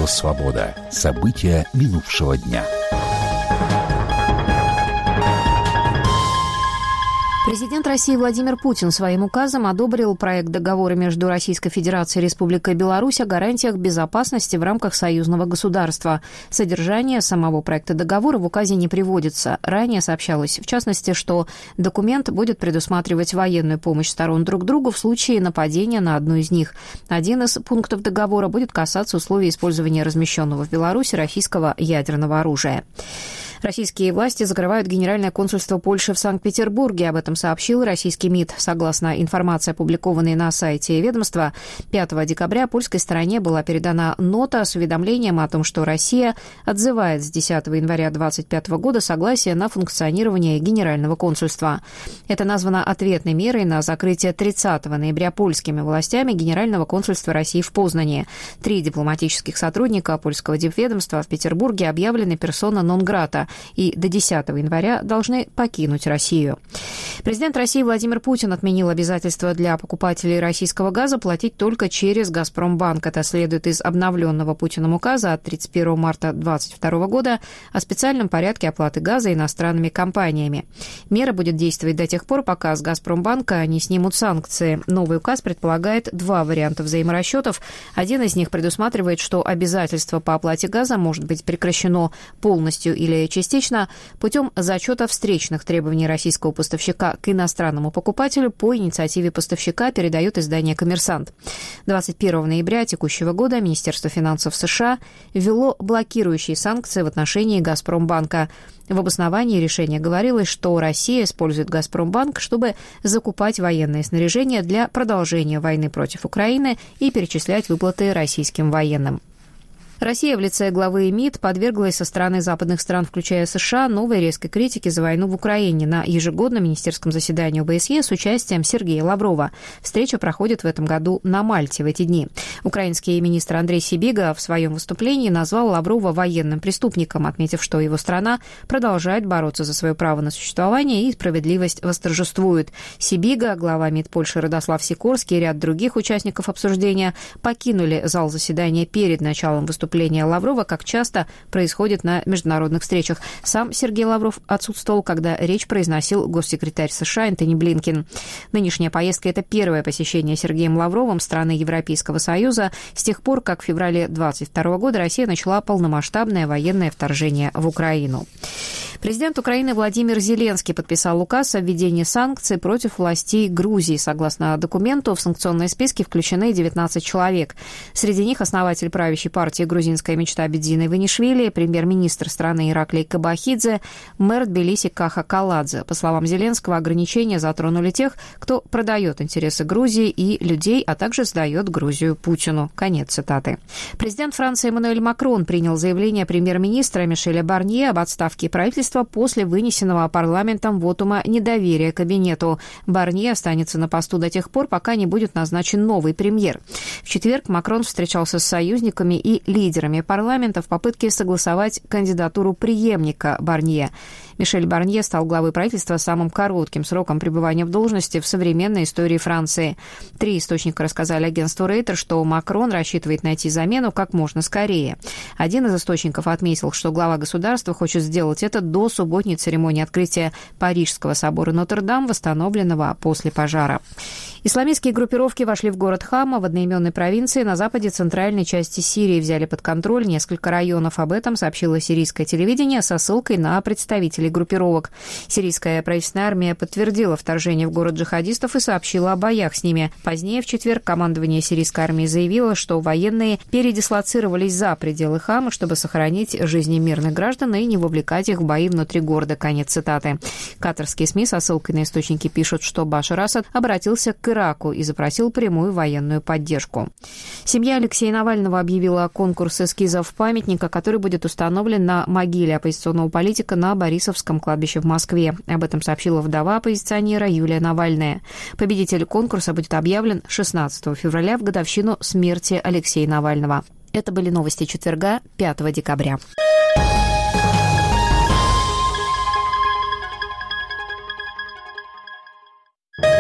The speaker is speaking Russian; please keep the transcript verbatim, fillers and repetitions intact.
Радио «Свобода». События минувшего дня. Президент России Владимир Путин своим указом одобрил проект договора между Российской Федерацией и Республикой Беларусь о гарантиях безопасности в рамках союзного государства. Содержание самого проекта договора в указе не приводится. Ранее сообщалось, в частности, что документ будет предусматривать военную помощь сторон друг другу в случае нападения на одну из них. Один из пунктов договора будет касаться условий использования размещенного в Беларуси российского ядерного оружия. Российские власти закрывают Генеральное консульство Польши в Санкт-Петербурге. Об этом сообщил российский МИД. Согласно информации, опубликованной на сайте ведомства, пятого декабря польской стороне была передана нота с уведомлением о том, что Россия отзывает с десятого января две тысячи двадцать пятого года согласие на функционирование Генерального консульства. Это названо ответной мерой на закрытие тридцатого ноября польскими властями Генерального консульства России в Познани. Три дипломатических сотрудника польского дипведомства в Петербурге объявлены персона нон-грата и до десятого января должны покинуть Россию. Президент России Владимир Путин отменил обязательство для покупателей российского газа платить только через «Газпромбанк». Это следует из обновленного Путиным указа от тридцать первого марта две тысячи двадцать второго года о специальном порядке оплаты газа иностранными компаниями. Мера будет действовать до тех пор, пока с «Газпромбанка» не снимут санкции. Новый указ предполагает два варианта взаиморасчетов. Один из них предусматривает, что обязательство по оплате газа может быть прекращено полностью или частично частично путем зачета встречных требований российского поставщика к иностранному покупателю по инициативе поставщика, передает издание «Коммерсант». двадцать первого ноября текущего года Министерство финансов США ввело блокирующие санкции в отношении «Газпромбанка». В обосновании решения говорилось, что Россия использует «Газпромбанк», чтобы закупать военное снаряжение для продолжения войны против Украины и перечислять выплаты российским военным. Россия в лице главы МИД подверглась со стороны западных стран, включая США, новой резкой критике за войну в Украине на ежегодном министерском заседании о бэ эс е с участием Сергея Лаврова. Встреча проходит в этом году на Мальте в эти дни. Украинский министр Андрей Сибига в своем выступлении назвал Лаврова военным преступником, отметив, что его страна продолжает бороться за свое право на существование и справедливость восторжествует. Сибига, глава МИД Польши Радослав Сикорский и ряд других участников обсуждения покинули зал заседания перед началом выступления Лаврова, как часто происходит на международных встречах. Сам Сергей Лавров отсутствовал, когда речь произносил госсекретарь США Энтони Блинкен. Нынешняя поездка – это первое посещение Сергеем Лавровым страны Европейского Союза с тех пор, как в феврале две тысячи двадцать второго года Россия начала полномасштабное военное вторжение в Украину. Президент Украины Владимир Зеленский подписал указ о введении санкций против властей Грузии. Согласно документу, в санкционные списки включены девятнадцать человек. Среди них основатель правящей партии «Грузинская мечта» Бедзина Иванишвили, премьер-министр страны Ираклий Кабахидзе, мэр Тбилиси Каха Каладзе. По словам Зеленского, ограничения затронули тех, кто продает интересы Грузии и людей, а также сдает Грузию Путину. Конец цитаты. Президент Франции Эммануэль Макрон принял заявление премьер-министра Мишеля Барнье об отставке правительства после вынесенного парламентом вотума недоверия кабинету. Барнье останется на посту до тех пор, пока не будет назначен новый премьер. В четверг Макрон встречался с союзниками и лидерами парламента в попытке согласовать кандидатуру преемника Барнье. Мишель Барнье стал главой правительства самым коротким сроком пребывания в должности в современной истории Франции. Три источника рассказали агентству Рейтер, что Макрон рассчитывает найти замену как можно скорее. Один из источников отметил, что глава государства хочет сделать это до субботней церемонии открытия Парижского собора Нотр-Дам, восстановленного после пожара. Исламистские группировки вошли в город Хама в одноименной провинции на западе центральной части Сирии, взяли под контроль несколько районов. Об этом сообщило сирийское телевидение со ссылкой на представителей группировок. Сирийская правительственная армия подтвердила вторжение в город джихадистов и сообщила о боях с ними. Позднее, в четверг, командование сирийской армии заявило, что военные передислоцировались за пределы Хама, чтобы сохранить жизни мирных граждан и не вовлекать их в бои внутри города. Конец цитаты. Катарские СМИ со ссылкой на источники пишут, что Башар Асад обратился к Ираку и запросил прямую военную поддержку. Семья Алексея Навального объявила конкурс эскизов памятника, который будет установлен на могиле оппозиционного политика на Борисовском кладбище в Москве. Об этом сообщила вдова оппозиционера Юлия Навальная. Победитель конкурса будет объявлен шестнадцатого февраля в годовщину смерти Алексея Навального. Это были новости четверга, пятого декабря.